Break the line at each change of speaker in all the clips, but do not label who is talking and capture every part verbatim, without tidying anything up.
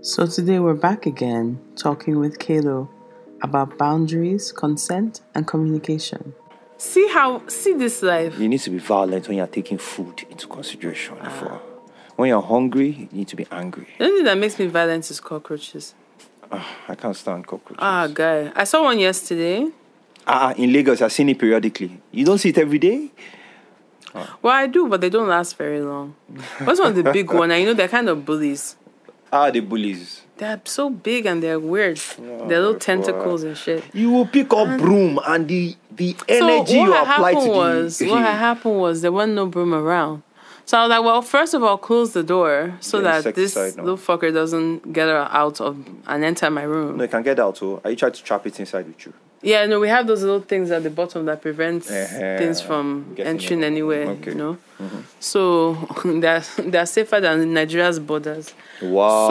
So today we're back again talking with Kalo about boundaries, consent, and communication. See how, see this life.
You need to be violent when you're taking food into consideration. Ah. For when you're hungry, you need to be angry.
The only thing that makes me violent is cockroaches.
Uh, I can't stand cockroaches.
Ah, guy. I saw one yesterday.
Ah, in Lagos, I've seen it periodically. You don't see it every day?
Oh. Well, I do, but they don't last very long. What's one of the big ones? You know, they're kind of bullies.
Ah, the bullies.
They're so big and they're weird. Oh, they're little tentacles and shit.
You will pick up and broom and the, the energy
so
you apply to
was,
the...
What had happened was there wasn't no broom around. So I was like, well, first of all, close the door so yeah, that this now. little fucker doesn't get out of and enter my room.
No, it can get out. So are you trying to trap it inside with you?
Yeah, no, we have those little things at the bottom that prevents uh-huh. things from entering anywhere, okay. you know. Mm-hmm. So they're, they're safer than Nigeria's borders.
Wow.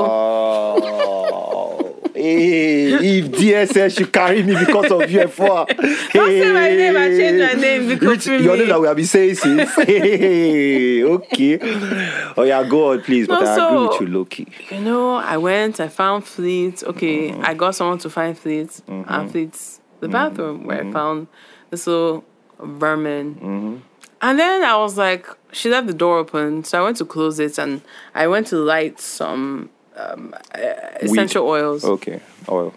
So,
hey, if D S S should carry me because of U F O,
hey. Don't say my name, I change my name because
you know that we have been saying since. Hey, okay. Oh yeah, go on, please. But no, I so, agree with you, Loki.
You know, I went, I found Fleet. Okay, mm-hmm. I got someone to find Fleet. Mm-hmm. And Fleet's the bathroom mm-hmm. where mm-hmm. I found this little vermin. Mm-hmm. And then I was like, she left the door open, so I went to close it, and I went to light some um, uh, essential
weed.
oils.
Okay, oil.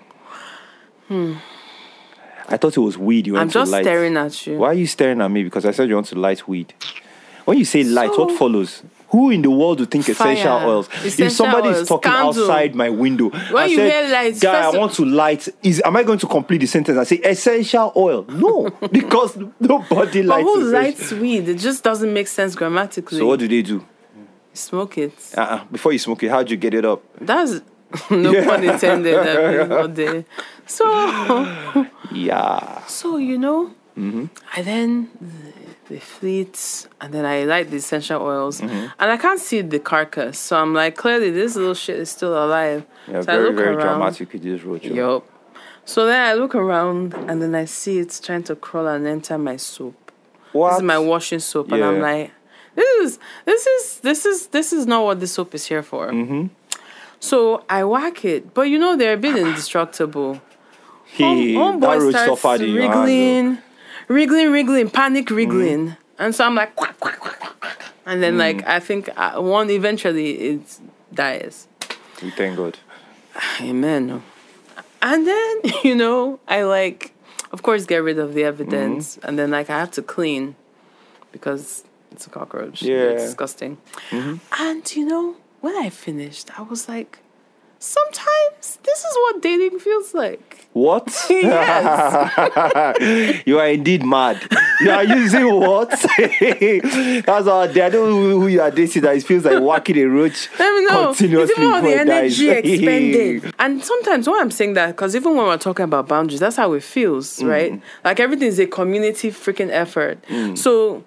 Hmm. I thought it was weed you want to light.
I'm just staring at you.
Why are you staring at me? Because I said you want to light weed. When you say light, so, what follows? Who in the world would think
fire,
essential oils?
Essential
if somebody
oils,
is talking
candle.
outside my window,
when
I
you
said,
hear lights,
guy, I want to light. Is am I going to complete the sentence? I say essential oil. No, because nobody lights.
But who
essential.
lights weed? It just doesn't make sense grammatically.
So what do they do?
Smoke it.
Uh-uh. Before you smoke it, how'd you get it up?
That's no yeah. pun intended. That not there. So
yeah.
So you know,
mm-hmm.
I then. The Fleet, and then I light the essential oils, mm-hmm. and I can't see the carcass, so I'm like, clearly this little shit is still alive.
Yeah,
so
very,
I look
very
around.
dramatic with this road.
Yup. So then I look around, and then I see it's trying to crawl and enter my soap.
What?
This is my washing soap,
yeah.
and I'm like, this is this is this is this is not what the soap is here for.
Mm-hmm.
So I whack it, but you know they're a bit indestructible.
He
Home,
that road
starts
suffered in your
wriggling, wriggling, wriggling, panic wriggling. Mm. And so I'm like, quack, quack, quack, quack, quack. And then mm. like, I think uh, one eventually it dies.
We thank God.
Amen. And then, you know, I like, of course, get rid of the evidence. Mm-hmm. And then like, I have to clean because it's a cockroach.
Yeah.
It's disgusting.
Mm-hmm.
And, you know, when I finished, I was like, sometimes this is what dating feels like.
What?
Yes.
You are indeed mad. You are using what? That's all. I don't know who you are dating. That it feels like walking a roach
Let me know.
continuously.
It's even all the energy expended. And sometimes when I'm saying that, because even when we're talking about boundaries, that's how it feels, mm. right? Like everything is a community freaking effort.
Mm.
So,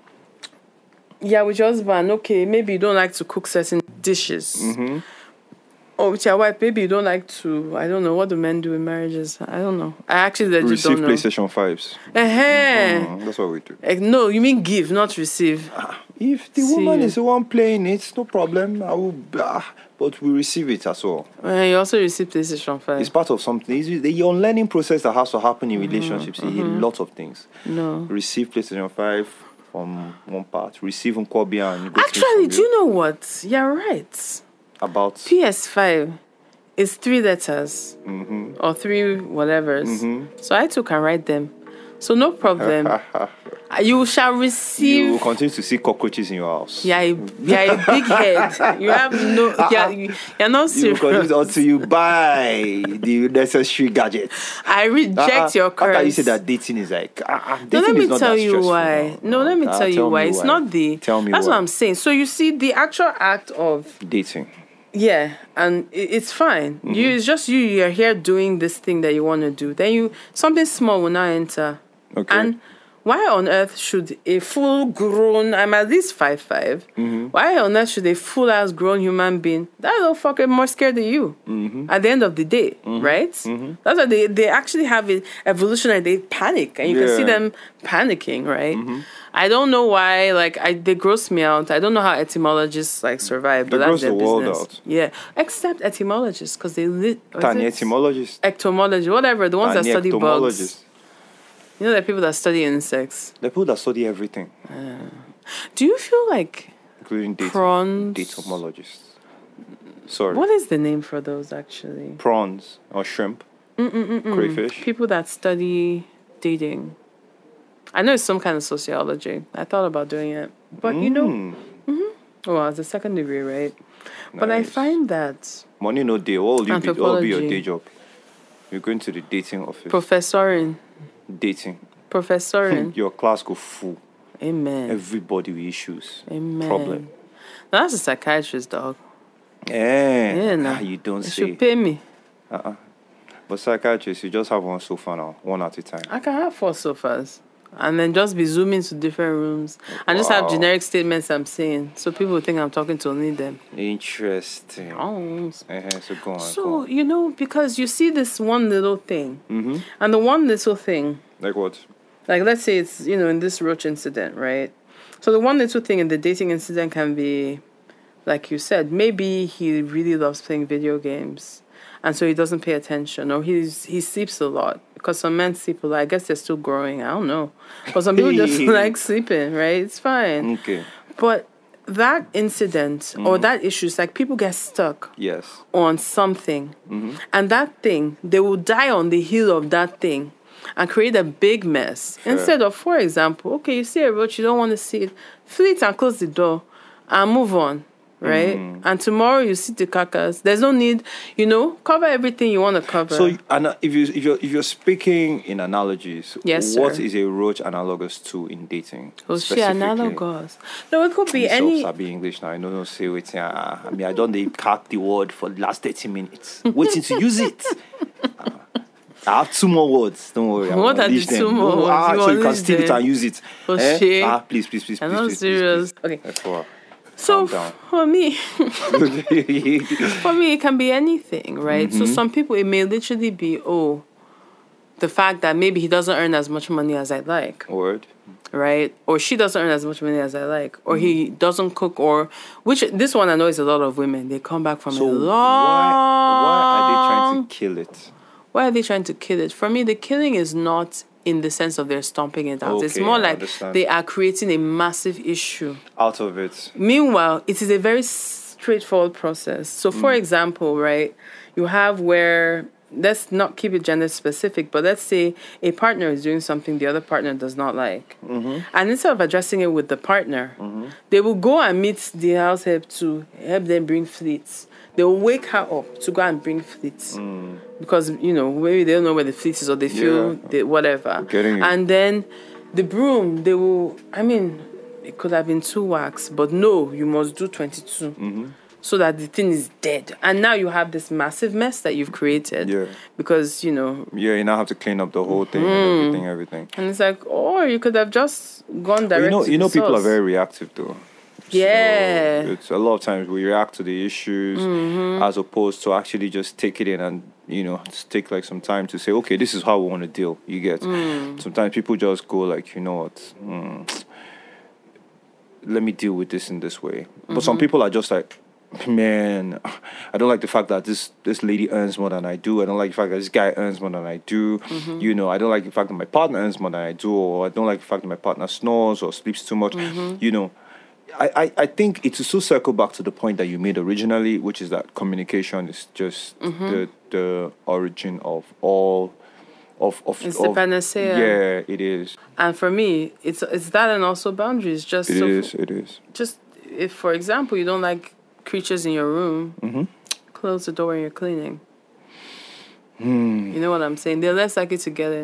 yeah, with your husband, okay, maybe you don't like to cook certain dishes.
Mm-hmm.
Or with your wife, maybe you don't like to, I don't know, what do men do in marriages? I don't know. I actually legit
receive
don't know.
PlayStation fives.
Uh-huh.
Mm-hmm. That's what we do.
Like, no, you mean give, not receive.
Ah, if the
See.
woman is the one playing it, no problem. I will, ah, but we receive it as well.
Uh, you also receive PlayStation five.
It's part of something. It's the unlearning process that has to happen in mm-hmm. relationships. Mm-hmm. A lot of things.
No.
Receive PlayStation five from one part. Receive Nkwobi and
actually, do you know what? You're right.
About
P S five is three letters
mm-hmm.
or three whatevers.
Mm-hmm.
So I too can write them. So no problem. You shall receive.
You will continue to see cockroaches in your house.
Yeah, you're a big head. You have no. You're, you're not serious.
You will continue until you buy the necessary gadgets.
I reject uh-uh. your curse.
After you say that dating is like. Uh, dating
no, let me
is not
tell
that
you why. No, no let me
uh,
tell you
tell
why.
why.
It's not the.
Tell me
That's
why.
what I'm saying. So you see, the actual act of
dating.
Yeah, and it's fine. Mm-hmm. You it's just you. You're here doing this thing that you want to do. Then you something small will now enter.
Okay.
And why on earth should a full-grown, I'm at least five five,
Mm-hmm.
why on earth should a full-ass grown human being, that little fucker more scared than you
Mm-hmm.
at the end of the day,
Mm-hmm.
right?
Mm-hmm.
That's why they, they actually have it evolutionary, they panic, and you can see
Yeah.
them panicking, right?
Mm-hmm.
I don't know why, like, I they gross me out. I don't know how etymologists, like, survive, but
They
that's
gross
their
the world
business.
out.
Yeah, except etymologists, because they... Li- or is
Tanya,
it
etymologist.
Ectomology, whatever, the ones that
Tanya,
study bugs.
entomologist.
You know, there are people that study insects.
The people that study everything,
Do you feel like
including data,
prawns?
datomologists. Sorry.
What is the name for those actually?
Prawns or shrimp,
Mm-mm-mm-mm.
crayfish.
People that study dating. I know it's some kind of sociology. I thought about doing it, but you know,
Mm,
well, it's a second degree, right? But I
nice.
find that
Money no day. What will you be? What will be your
Anthropology.
day job? You're going to the dating office.
professoring,
dating.
professoring.
Your class go full.
Amen.
Everybody with issues.
Amen.
Problem.
Now, that's a psychiatrist, dog.
Eh.
Yeah, nah.
ah, you don't
They
say.
should pay me.
Uh-uh. But psychiatrists, you just have one sofa now, one at a time.
I can have four sofas. And then just be zooming to different rooms and just have
Wow.
generic statements I'm saying. So people think I'm talking to only them.
Interesting.
Oh.
Uh-huh, so go on.
So, you know, because you see this one little thing,
Mm-hmm.
and the one little thing,
Like what?
like let's say it's, you know, in this roach incident, right? So the one little thing in the dating incident can be, like you said, maybe he really loves playing video games, and so he doesn't pay attention, or he's he sleeps a lot. Because some men sleep a lot. I guess they're still growing. I don't know. But some people just like sleeping, right? It's fine.
Okay.
But that incident or that issue is like people get stuck
Yes.
on something.
Mm-hmm.
And that thing, they will die on the heel of that thing and create a big mess.
Sure.
Instead of, for example, okay, you see a roach, you don't want to see it, flee it and close the door and move on, right?
Mm.
And tomorrow you see the carcass. There's no need, you know, cover everything you want to cover.
So, and if you if you're if you're speaking in analogies,
Yes,
what
sir.
is a roach analogous to in dating?
Oh, she
specifically?
analogous. No, it could be any.
Sabi English now. I know no say waiting. Uh, I mean, I don't they crack the word for the last thirty minutes, waiting to use it. Uh, I have two more words. Don't worry. I will
What are the
unleash them.
two more
No,
words?
Ah,
You
so you can
unleash
steal it
them.
and use it.
Oh,
Eh?
shit.
Ah, please, please, please, please,
I'm not
please,
serious.
Please,
Okay.
please. Calm
So
down.
for me,
down.
for me, it can be anything, right? So
Mhm.
some people, it may literally be, oh, the fact that maybe he doesn't earn as much money as I'd like,
Word.
right? Or she doesn't earn as much money as I like, or he doesn't cook, or which this one I know is a lot of women. They come back from
So
a
why
long.
why are they trying to kill it?
Why are they trying to kill it? For me, the killing is not in the sense of they're stomping it out. it's
Okay,
more
I
like
understand.
they are creating a massive issue.
Out of it.
Meanwhile, it is a very straightforward process. So, for example, right, you have where, let's not keep it gender specific, but let's say a partner is doing something the other partner does not like.
Mm-hmm.
And instead of addressing it with the partner, they will go and meet the house help to help them bring fleets. They will wake her up to go and bring fleets. Because, you know, maybe they don't know where the fleet is or they feel
Yeah.
they, whatever.
Getting you.
And then the broom, they will, I mean, it could have been two wax, but no, you must do twenty-two.
Mm-hmm.
So that the thing is dead. And now you have this massive mess that you've created.
Yeah.
Because, you know,
Yeah, you now have to clean up the whole thing
Mm.
and everything, everything.
and it's like, or you could have just gone
But
direct
you know,
to
you
the
know, people are
source.
very reactive though.
Yeah.
So it's a lot of times we react to the issues
Mm-hmm.
as opposed to actually just take it in and, you know, just take like some time to say, okay, this is how we want to deal. You get.
Mm.
Sometimes people just go like, you know what, mm, let me deal with this in this way. But
Mm-hmm.
some people are just like, man, I don't like the fact that this this lady earns more than I do. I don't like the fact that this guy earns more than I do.
Mm-hmm.
You know, I don't like the fact that my partner earns more than I do, or I don't like the fact that my partner snores or sleeps too much.
Mm-hmm.
You know, I, I, I think it's to still circle back to the point that you made originally, which is that communication is just
Mm-hmm.
the the origin of all of of,
It's
of
the panacea.
Yeah, it is.
And for me, it's it's that and also boundaries. Just
It
so
is. It is.
just if, for example, you don't like creatures in your room,
Mm-hmm.
close the door when you're cleaning.
Hmm.
You know what I'm saying? They're less likely to get in.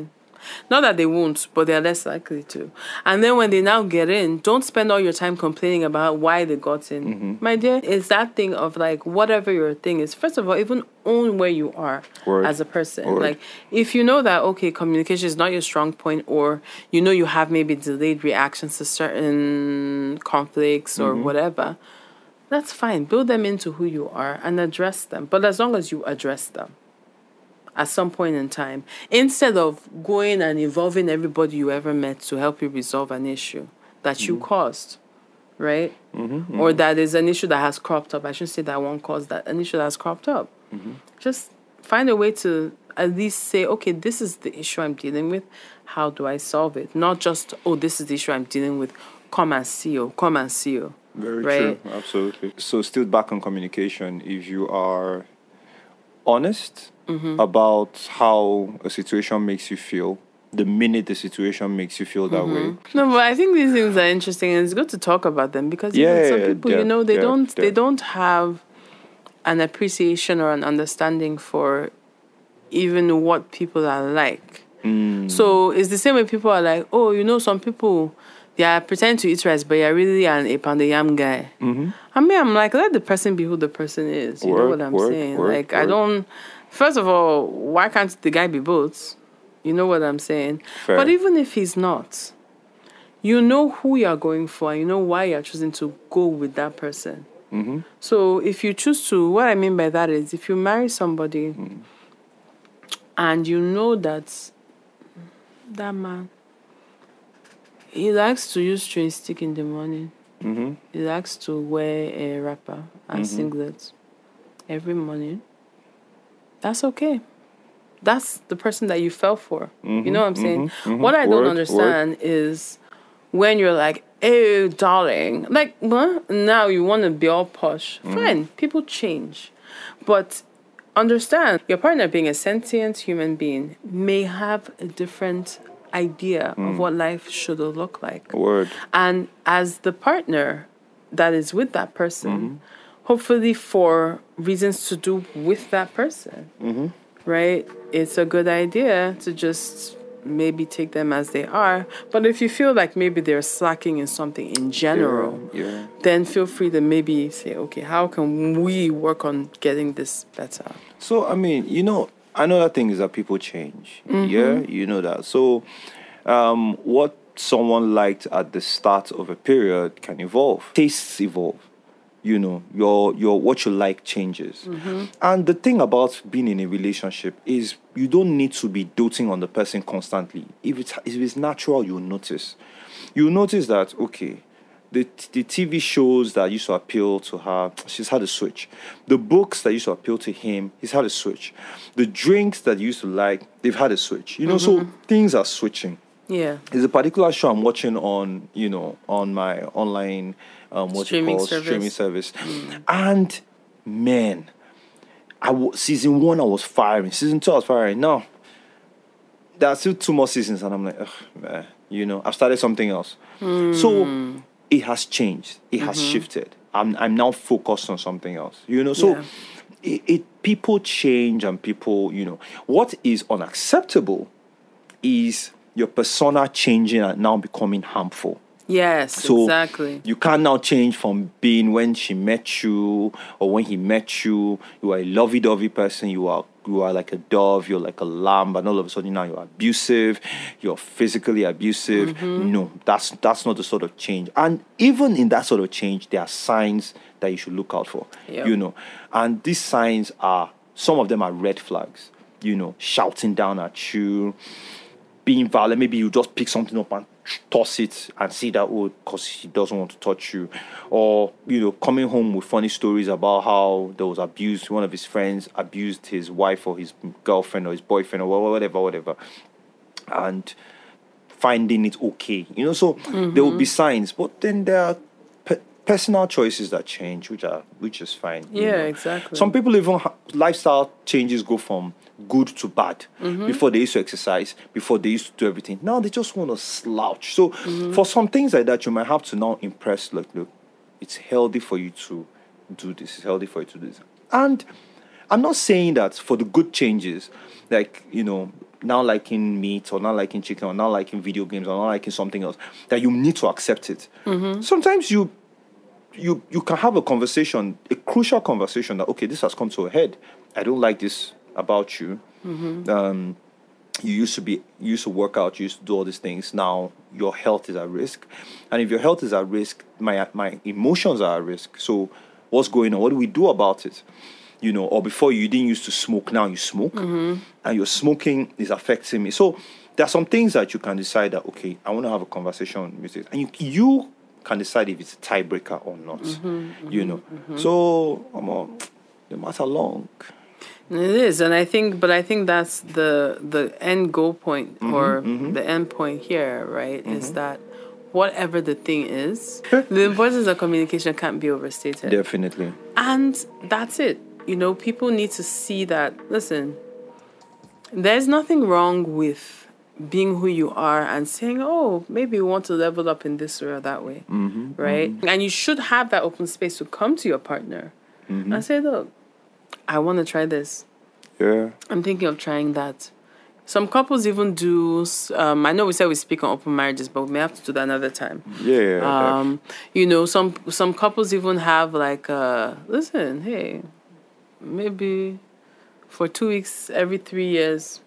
Not that they won't, but they're less likely to. And then when they now get in, don't spend all your time complaining about why they got in.
Mm-hmm.
My dear, it's that thing of like, whatever your thing is, first of all, even own where you are
Word.
as a person.
Word.
Like, if you know that, okay, communication is not your strong point, or you know you have maybe delayed reactions to certain conflicts or
Mm-hmm.
whatever, that's fine. Build them into who you are and address them. But as long as you address them at some point in time, instead of going and involving everybody you ever met to help you resolve an issue that you caused, right?
Mm-hmm.
Or that is an issue that has cropped up. I shouldn't say that one caused that, an issue that has cropped up.
Mm-hmm.
Just find a way to at least say, okay, this is the issue I'm dealing with. How do I solve it? Not just, oh, this is the issue I'm dealing with. Come and see you. Come and see you.
Very
right?
true. Absolutely. So still back on communication, if you are honest
Mm-hmm.
about how a situation makes you feel, the minute the situation makes you feel that way.
No, but I think these things are interesting, and it's good to talk about them because you know,
Yeah,
some people,
yeah,
you know, they
yeah,
don't,
yeah.
they don't have an appreciation or an understanding for even what people are like.
Mm.
So it's the same way people are like, oh, you know, some people they are pretending to eat rice, but you're really an a pound yam guy.
Mm-hmm.
I mean, I'm like, let the person be who the person is. You know
Word,
what I'm
word,
saying?
word,
like, I
word.
don't. First of all, why can't the guy be both? You know what I'm saying?
Fair.
But even if he's not, you know who you're going for, and you know why you're choosing to go with that person.
Mm-hmm.
So if you choose to, what I mean by that is, if you marry somebody
Mm.
and you know that that man, he likes to use chewing stick in the morning.
Mm-hmm.
He likes to wear a wrapper and
Mhm.
singlet every morning. That's okay. That's the person that you fell for. You know what I'm saying?
mhm, mhm.
What I don't
Word,
understand is when you're like, hey, darling, like, what? Now you want to be all posh. Fine, people change. But understand, your partner being a sentient human being may have a different idea of what life should look like.
Word.
And as the partner that is with that person, hopefully for reasons to do with that person,
Mm-hmm.
right? It's a good idea to just maybe take them as they are. But if you feel like maybe they're slacking in something in general,
Yeah, yeah.
then feel free to maybe say, okay, how can we work on getting this better?
So, I mean, you know, another thing is that people change.
Mm-hmm.
Yeah, you know that. So, um, what someone liked at the start of a period can evolve. Tastes evolve. You know, your your what you like changes.
Mm-hmm.
And the thing about being in a relationship is you don't need to be doting on the person constantly. If it's if it's natural, you'll notice. You'll notice that, okay, the the T V shows that used to appeal to her, she's had a switch. The books that used to appeal to him, he's had a switch. The drinks that you used to like, they've had a switch. You know, so things are switching.
Yeah.
There's a particular show I'm watching on, you know, on my online um, what's
Streaming
it called
service.
streaming service, and man, I w- season one I was firing, season two I was firing. Now there are still two more seasons, and I'm like, ugh, man, you know, I've started something else. So it has changed, it has shifted. I'm I'm now focused on something else, you know. So
Yeah.
it, it people change, and people, you know, what is unacceptable is your persona changing and now becoming harmful.
Yes,
So
exactly.
you can't now change from being when she met you or when he met you. You are a lovey-dovey person. You are you are like a dove. You're like a lamb, and all of a sudden now you're abusive. You're physically abusive. No, that's that's not the sort of change. And even in that sort of change, there are signs that you should look out for.
Yep.
You know, and these signs are, some of them are red flags. You know, shouting down at you, being violent. Maybe you just pick something up and toss it and see that, oh, because he doesn't want to touch you. Or, you know, coming home with funny stories about how there was abuse. One of his friends abused his wife or his girlfriend or his boyfriend or whatever, whatever. And finding it okay. You know, so there will be signs. But then there are pe- personal choices that change, which are which is fine. you
Yeah,
know.
exactly.
Some people even, ha- lifestyle changes go from good to bad. Before they used to exercise, before they used to do everything. Now they just want to slouch. So for some things like that, you might have to now impress, like, look, it's healthy for you to do this. It's healthy for you to do this. And I'm not saying that for the good changes, like, you know, now liking meat or not liking chicken or not liking video games or not liking something else, that you need to accept it. Mm-hmm. Sometimes you you you can have a conversation, a crucial conversation that, okay, this has come to a head. I don't like this about you. Mm-hmm. Um, you used to be, you used to work out, you used to do all these things. Now your health is at risk. And if your health is at risk, my my emotions are at risk. So what's going on? What do we do about it? You know, or before you didn't used to smoke, now you smoke. Mm-hmm. And your smoking is affecting me. So there are some things that you can decide that, okay, I want to have a conversation with it. And you you can decide if it's a tiebreaker or not. Mm-hmm, mm-hmm, you know. Mm-hmm. So I'm all, the matter long.
It is, and I think, but I think that's the the end goal point, mm-hmm, or mm-hmm. the end point here, right? Mm-hmm. Is that whatever the thing is, the importance of communication can't be overstated.
Definitely.
And that's it. You know, people need to see that, listen, there's nothing wrong with being who you are and saying, oh, maybe you want to level up in this way or that way, mm-hmm, right? Mm-hmm. And you should have that open space to come to your partner, mm-hmm, and say, look, I want to try this.
Yeah.
I'm thinking of trying that. Some couples even do, um, I know we said we speak on open marriages, but we may have to do that another time.
Yeah.
Um, you know, some some couples even have like, uh, listen, hey, maybe for two weeks every three years,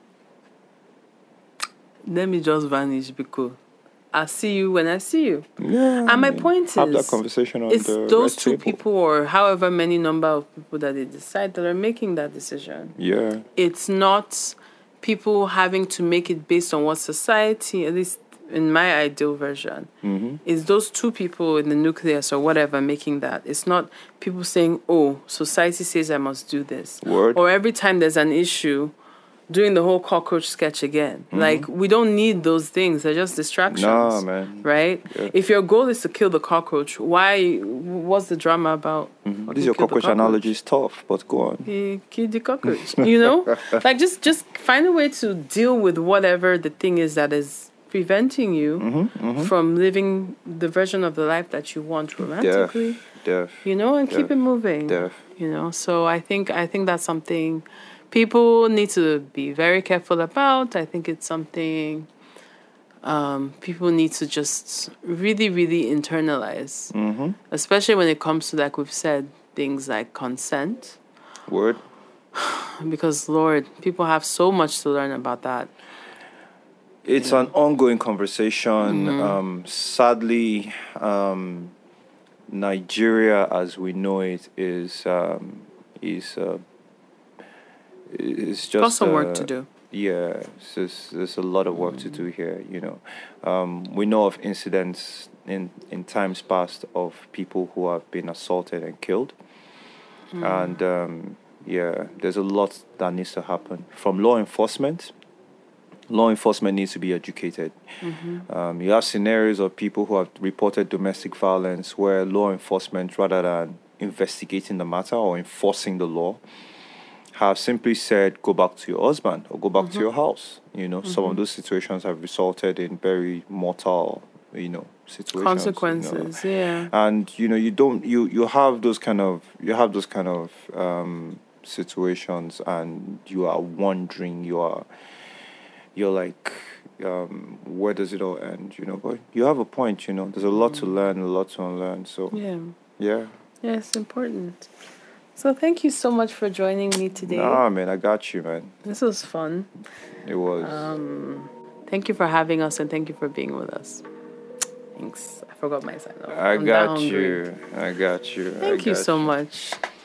let me just vanish because I see you when I see you.
Yeah.
And my point
have
is,
that conversation on
it's
the
those
red
two
table.
people or however many number of people that they decide that are making that decision.
Yeah.
It's not people having to make it based on what society, at least in my ideal version, mm-hmm, is those two people in the nucleus or whatever making that. It's not people saying, oh, society says I must do this.
Word.
Or every time there's an issue, doing the whole cockroach sketch again. Mm-hmm. Like, we don't need those things. They're just distractions.
Nah, man.
Right? Yeah. If your goal is to kill the cockroach, why, what's the drama about?
Mm-hmm. This your cockroach, cockroach analogy is tough, but go on.
He killed the cockroach. You know? Like, just, just find a way to deal with whatever the thing is that is preventing you mm-hmm, mm-hmm. from living the version of the life that you want romantically.
Def, def,
you know, and
def,
keep it moving.
Def.
You know, so I think I think that's something people need to be very careful about. I think it's something um, people need to just really, really internalize, mm-hmm, especially when it comes to, like we've said, things like consent.
Word.
Because, Lord, people have so much to learn about that.
It's yeah. an ongoing conversation. Mm-hmm. Um, sadly, um, Nigeria, as we know it, is um, is uh, is just
got some
uh,
work to do.
Yeah, there's there's a lot of work mm-hmm. to do here. You know, um, we know of incidents in in times past of people who have been assaulted and killed, mm-hmm. and um, yeah, there's a lot that needs to happen from law enforcement. Law enforcement needs to be educated. Mm-hmm. Um, you have scenarios of people who have reported domestic violence where law enforcement, rather than investigating the matter or enforcing the law, have simply said, go back to your husband or go back mm-hmm. to your house. You know, mm-hmm. some of those situations have resulted in very mortal, you know, situations.
Consequences,
you know.
yeah.
And, you know, you don't, you, you have those kind of, you have those kind of um, situations and you are wondering, you are, you're like, um, where does it all end, you know? But you have a point, you know. There's a lot mm. to learn, a lot to unlearn. So
yeah,
yeah,
yeah, it's important. So thank you so much for joining me today.
Nah, man, I got you, man.
This was fun.
It was.
Um, thank you for having us and thank you for being with us. Thanks. I forgot my sign off.
I
I'm
got you. I got you.
Thank
I
you
got
so
you.
much.